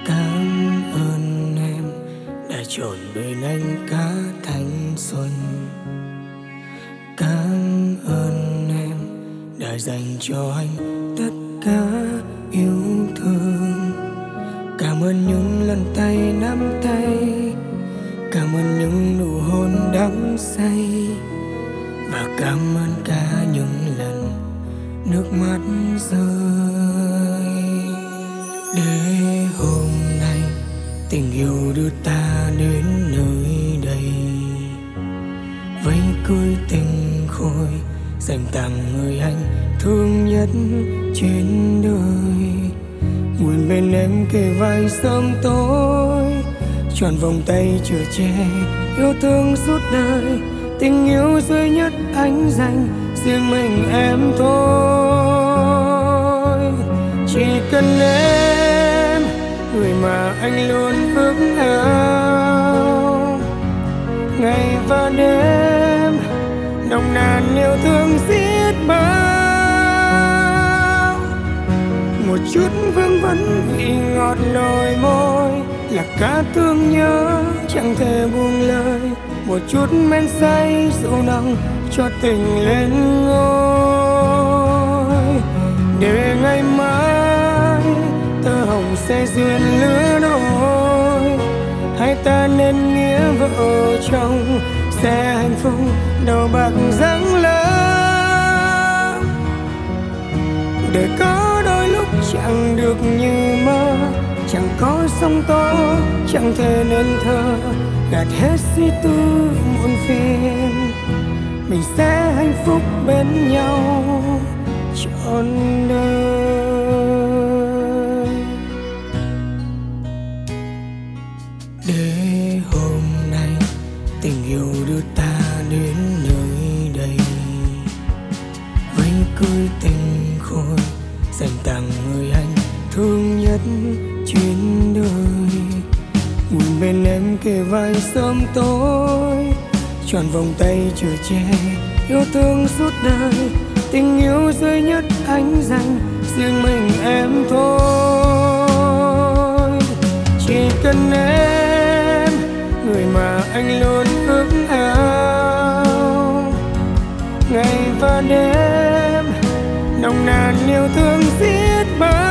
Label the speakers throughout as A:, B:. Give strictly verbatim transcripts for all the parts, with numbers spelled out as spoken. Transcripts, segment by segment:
A: Cảm ơn em đã trộn bên anh cả thanh xuân. Cảm ơn em đã dành cho anh tất cả yêu thương. Cảm ơn những lần tay nắm tay, cảm ơn những nụ hôn đắm say, và cảm ơn cả những lần nước mắt rơi. Để hôm nay tình yêu đưa ta đến nơi đây, vây cưới tình khôi dành tặng người anh thương nhất trên đời. Nguyện bên em kề vai sớm tối, tròn vòng tay chở che yêu thương suốt đời. Tình yêu duy nhất anh dành riêng mình em thôi. Chỉ cần em, người mà anh luôn ước ao, ngày và đêm nồng nàn yêu thương xiết bao. Một chút vương vấn vị ngọt đôi môi là cả thương nhớ chẳng thể buông lời. Một chút men say rượu nồng cho tình lên ngôi. Để ngày mai tơ hồng sẽ duyên lứa đôi, hai ta nên nghĩa vợ chồng sẽ hạnh phúc đầu bạc răng lớn. Để có đôi lúc chẳng được như mơ, chẳng có sóng to chẳng thể nên thơ, gạt hết suy tư muộn phiền, mình sẽ hạnh phúc bên nhau trọn đời. Để hôm nay tình yêu đưa ta đến nơi đây, vây cưới tình khôi dành tặng người anh thương nhất trên đời. Nguyện bên em kề vai sớm tối, tròn vòng tay chở che yêu thương suốt đời. Tình yêu duy nhất anh dành riêng mình em thôi. Chỉ cần em, người mà anh luôn ước ao, ngày và đêm nồng nàn yêu thương xiết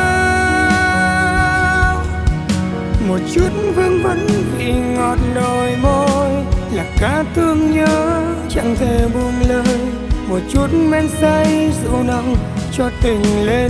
A: bao. Một chút vương vấn vị ngọt đôi môi là cả thương nhớ chẳng thể buông lời. Một chút men say rượu nồng cho tình lên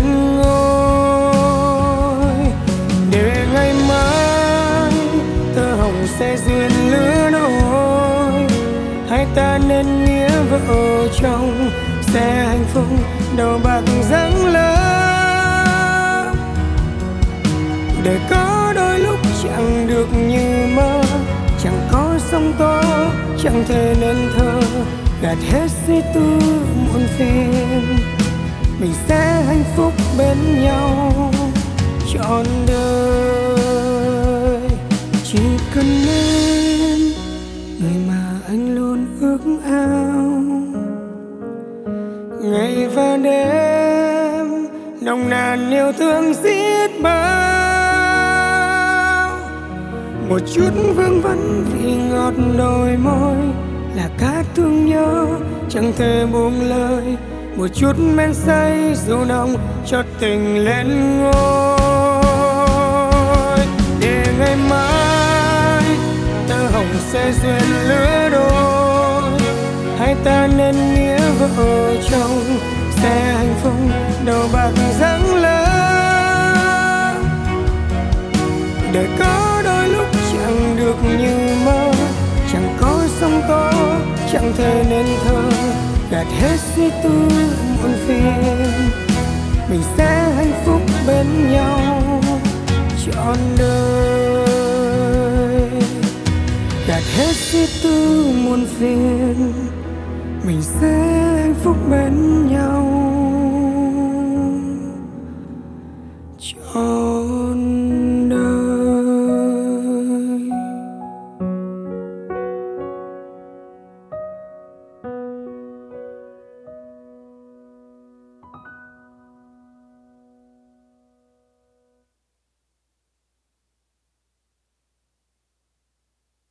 A: ngôi. Để ngày mai tơ hồng sẽ duyên lứa đôi, hai ta nên nghĩa vợ chồng sẽ hạnh phúc đầu bạc răng lớn. Để có đôi lúc chẳng được như mơ, chẳng có sóng to chẳng thể nên thơ, gạt hết suy tư muộn phiền, mình sẽ hạnh phúc bên nhau trọn đời. Chỉ cần em, người mà anh luôn ước ao, ngày và đêm nồng nàn yêu thương xiết bao. Một chút vương vấn vị ngọt đôi môi là cả thương nhớ chẳng thể buông lời. Một chút men say rượu nồng cho tình lên ngôi. Để ngày mai tơ hồng sẽ duyên lứa đôi, hai ta nên nghĩa vợ chồng sẽ hạnh phúc đầu bạc răng lớn. Để có đôi lúc chẳng được như mơ, chẳng có sóng to chẳng thể nên thơ, gạt hết suy tư muộn phiền, mình sẽ hạnh phúc bên nhau trọn đời. Gạt hết suy tư muộn phiền, mình sẽ hạnh phúc bên nhau